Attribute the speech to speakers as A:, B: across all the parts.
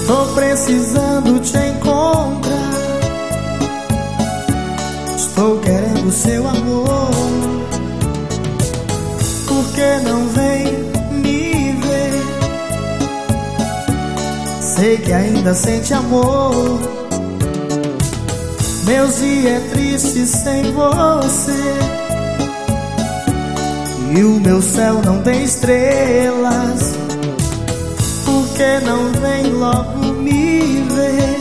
A: Tô precisando te encontrar. Estou querendo seu amor. Por que não vem me ver? Sei que ainda sente amor. Meus dias é triste sem você, e o meu céu não tem estrelas. Por que não vem logo me ver?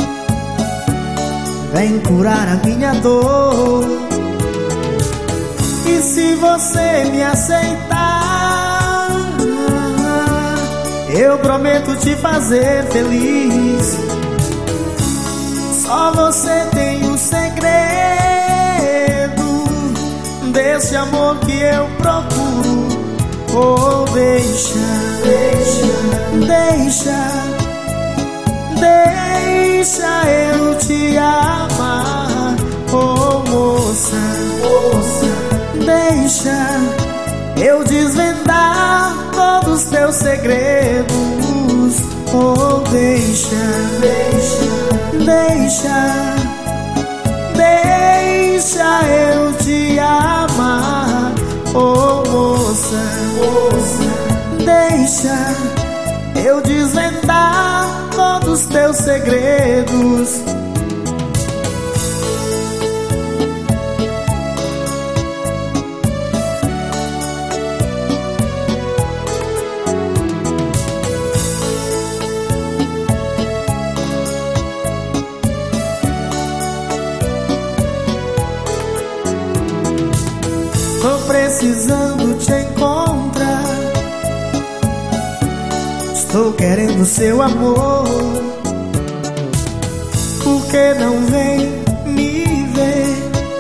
A: Vem curar a minha dor. E se você me aceitar, eu prometo te fazer feliz. Só você tem o segredo desse amor que eu procuro. Oh, deixa eu te amar. Oh, moça, deixa eu desvendar todos os teus segredos. Oh, deixa eu te amar. Oh, moça, deixa eu desvendar todos os teus segredos. Tô precisando te encontrar. Estou querendo seu amor. Por que não vem me ver?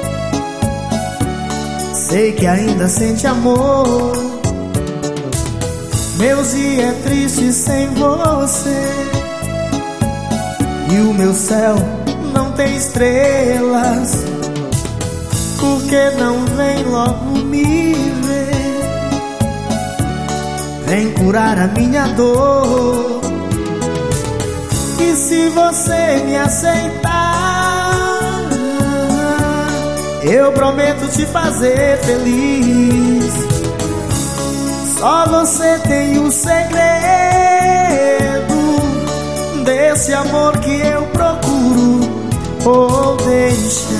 A: Sei que ainda sente amor. Meus dias é triste sem você, e o meu céu não tem estrelas. Por que não vem logo me ver? Vem curar a minha dor. E se você me aceitar, eu prometo te fazer feliz. Só você tem o segredo desse amor que eu procuro. Oh, deixa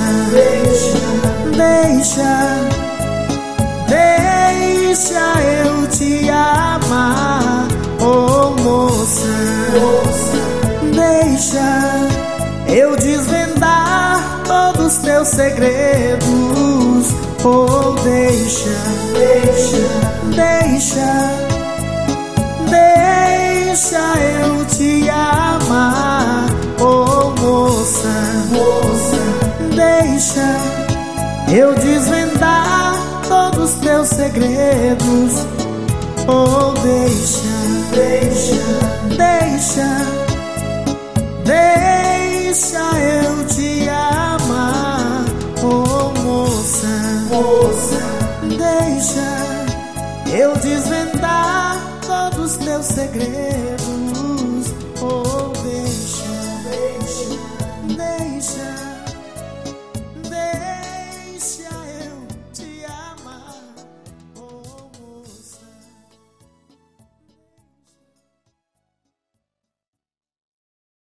A: eu te amar. Oh, moça, deixa eu desvendar todos os teus segredos. Oh, deixa eu te amar. Oh, moça, deixa eu desvendar todos os teus segredos. Oh, deixa eu te amar. Oh, moça, deixa eu desvendar todos os teus segredos.